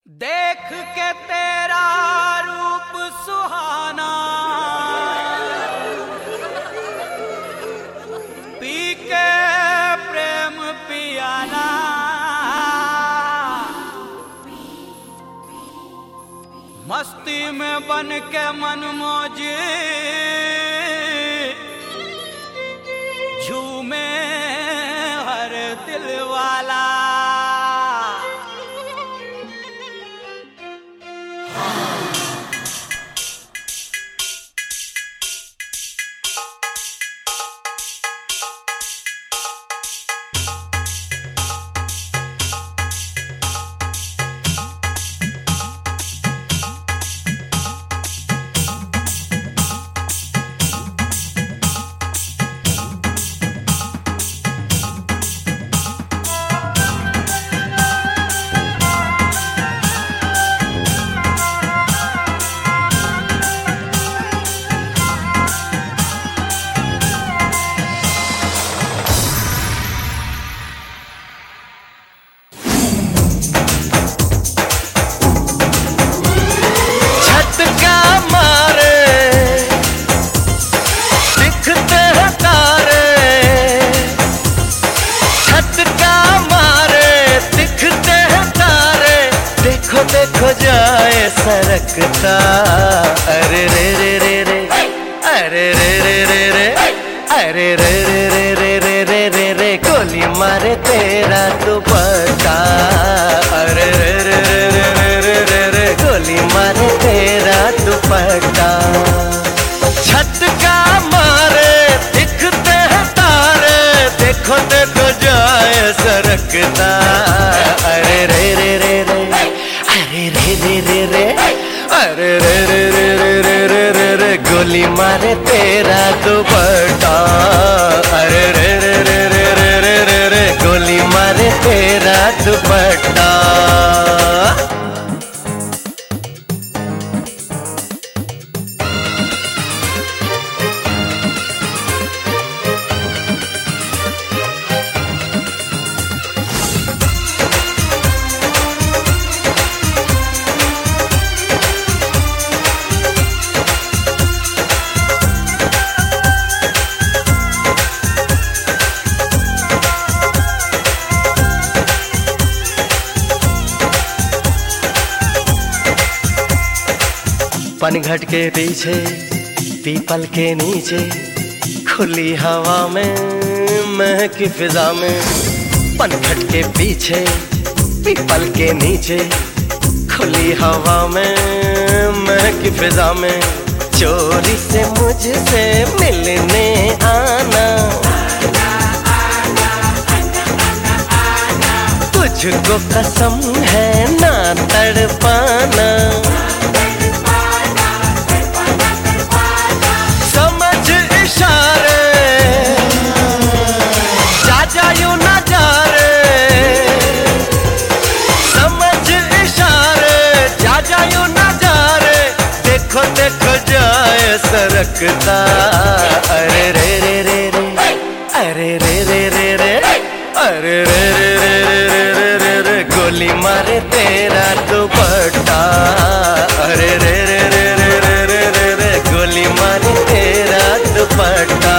देख के तेरा रूप सुहाना, पी के प्रेम पियाना, मस्ती में बन के मन मौजी झूमे हर दिल वाला। देखो जाए सरकता, अरे रे रे रे रे, अरे रे रे रे रे, अरे रे रे रे रे रे रे रे रे, गोली मारे तेरा दुपट्टा, अरे रे रे रे रे रे रे रे, गोली मारे तेरा दुपट्टा। छत का मारे दिखते हैं तारे, देखो देखो जाए सरकता, अरे रे रे रे रे, अरे रे रे रे रे, अरे रे रे रे रे रे रे रे रे, गोली मारे तेरा दुपट्टा, अरे रे रे रे रे रे रे रे रे, गोली मारे तेरा दुपट्टा। पनघट के पीछे पीपल के नीचे, खुली हवा में महकी फिजा में, पनघट के पीछे पीपल के नीचे, खुली हवा में महकी फिजा में, चोरी से मुझसे मिलने आना, तुझको कसम है ना तड़पाना, देखो जाए सरकता, अरे रे रे रे रे, अरे रे रे रे रे, अरे रे रे रे रे रे रे रे, गोली मारे तेरा दुपट्टा, अरे रे रे रे रे रे रे रे रे, गोली मारे तेरा दुपट्टा।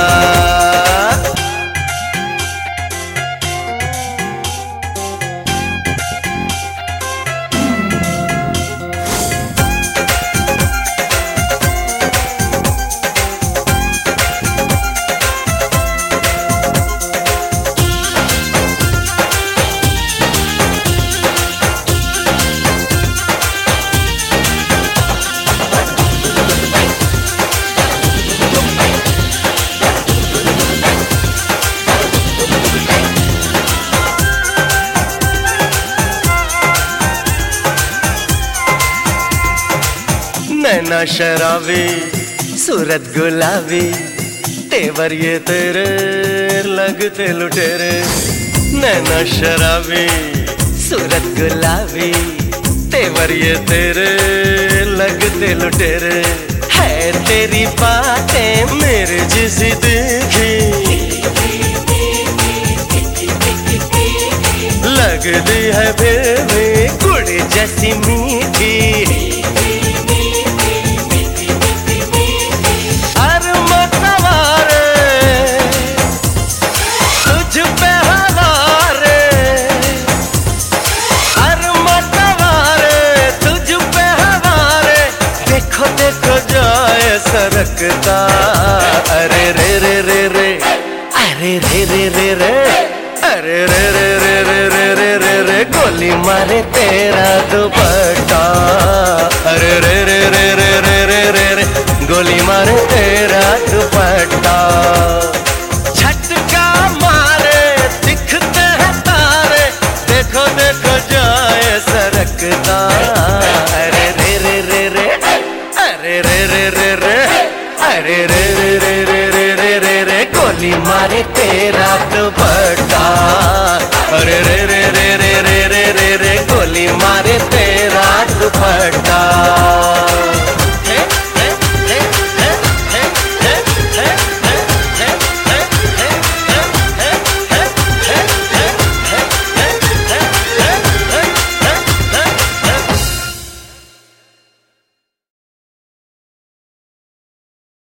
नैना शराबी सूरत गुलाबी, तेवर ये तेरे लगते लुटेरे, नैना शराबी सूरत गुलाबी, तेवर ये तेरे लगते लुटेरे, है तेरी बातें मेरे जैसी देखी, लग निकली है बेबी गुड़ जैसी मीठी। अरे मतवारे तुझ पे हवारे, अरे मतवारे तुझ पे हवारे, देखो देखो जाए सरकता। अरे रे रे रे रे, अरे रे रे रे रे, अरे रे रे रे रे रे रे रे रे, गोली मारे तेरा दुपट्टा। अरे रे रे रे रे रे रे रे रे, गोली मारे तेरा दुपट्टा। झटका मारे दिखते हैं तारे, देखो देखो जाए सरकता। अरे रे रे रे रे, अरे रे रे रे रे, अरे रे रे रे रे रे रे रे रे, गोली मारे तेरा दुपट्टा। अरे रे रे रे रे रे रे रे रे, गोली मारे तेरा दुपट्टा।